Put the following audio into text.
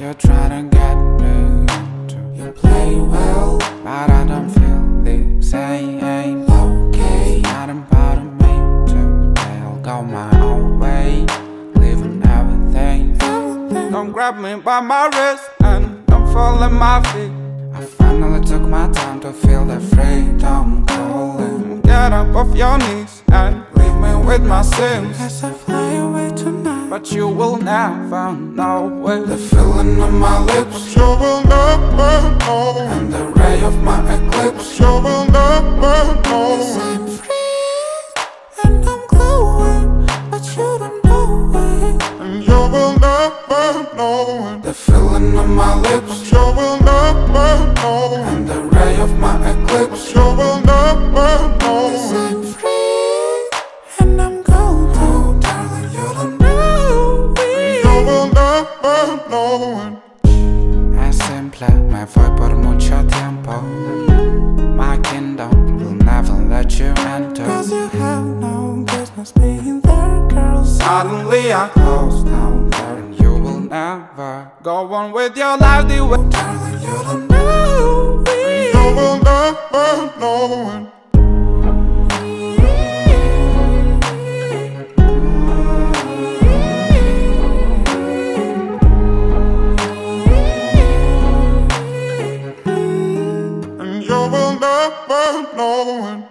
you try to get me into. You play well, but I don't feel the same. okay. Nothing part of me today. I'll go my own way, leaving everything. Don't grab me by my wrist and don't fall at my feet. I finally took my time to feel the freedom calling. Get up off your knees and leave me with my sins. As I fly away tonight, But you will never know it. the feeling on my lips, You will never know. and the ray of my eclipse. You will never know. I'm free and I'm glowing, but you don't know it. And you will never know it. The feeling on my lips, You will never know. and the ray of my eclipse. You will never know. I'm free and I'm golden. Oh, darling, you don't know it. You will never know it. Es simple, me voy por mucho tiempo. My kingdom will never let you enter. Cause you have no business being there, girls. Suddenly I close down there, and you will never go on with your life the way. Darling, you don't know it. You will never know it. And you will never know it.